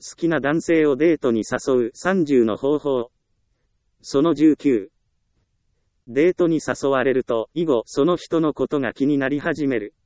好きな男性をデートに誘う30の方法。その19。デートに誘われると、以後その人のことが気になり始める。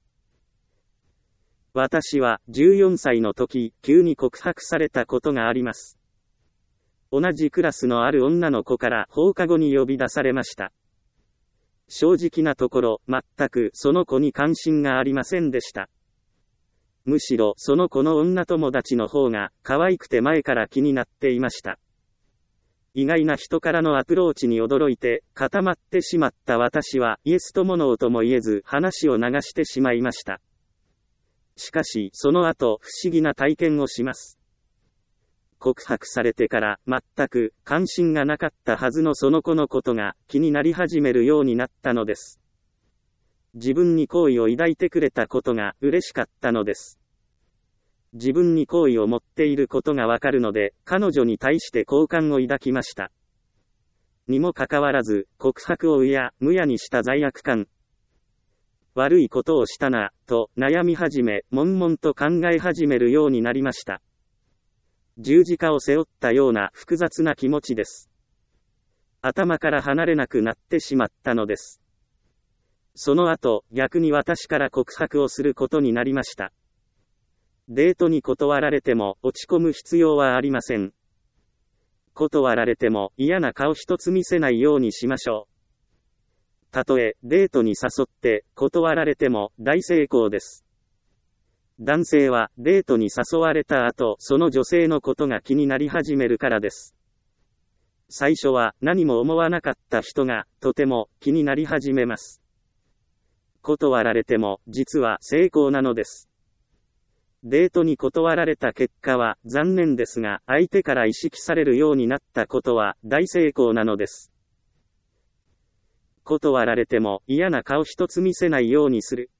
私は14歳の時、急に告白されたことがあります。同じクラスのある女の子から放課後に呼び出されました。正直なところ、全くその子に関心がありませんでした。むしろその子の女友達の方が可愛くて前から気になっていました。意外な人からのアプローチに驚いて固まってしまった私はイエスともノーとも言えず話を流してしまいました。しかしその後不思議な体験をします。告白されてから全く関心がなかったはずのその子のことが気になり始めるようになったのです。自分に好意を抱いてくれたことが嬉しかったのです。自分に好意を持っていることがわかるので、彼女に対して好感を抱きました。にもかかわらず、告白をむやにした罪悪感。悪いことをしたな、と悩み始め、悶々と考え始めるようになりました。十字架を背負ったような複雑な気持ちです。頭から離れなくなってしまったのです。その後、逆に私から告白をすることになりました。デートに断られても落ち込む必要はありません。断られても嫌な顔一つ見せないようにしましょう。たとえデートに誘って断られても大成功です。男性はデートに誘われた後、その女性のことが気になり始めるからです。最初は何も思わなかった人がとても気になり始めます。断られても実は成功なのです。デートに断られた結果は残念ですが、相手から意識されるようになったことは大成功なのです。断られても嫌な顔一つ見せないようにする。